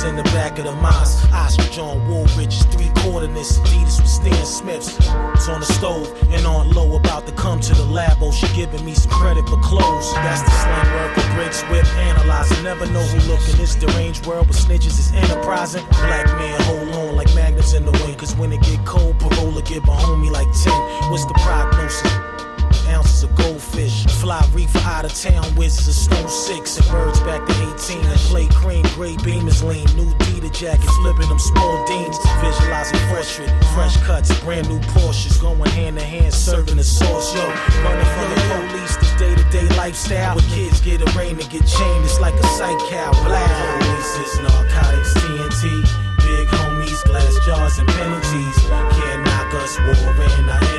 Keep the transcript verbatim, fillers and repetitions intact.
in the back of the mosque. Ostrich on Woolridge's three coordinates. Adidas with Stan Smiths. It's on the stove and on low, about to come to the labo. She giving me some credit for clothes. That's the slang word for bricks, whip, analyzing. Never know who look in this deranged world, but snitches is enterprising. Black man hold on like magnets in the wind, cause when it get cold, parola give a homie like ten. What's the prognosis? Ounces of goldfish, fly reefer out of town, wizards of snow six, and birds back to eighteen. And play cream, gray beam is lean, new Dita jackets, flipping them small deans. Visualizing fresh fit, fresh cuts, brand new Porsches, going hand to hand, serving the sauce. Yo, running from the police, this day to day lifestyle. Where kids get arraigned and get chained, it's like a psych cow. Black police, narcotics, T N T, big homies, glass jars and penalties. Can't knock us, war in our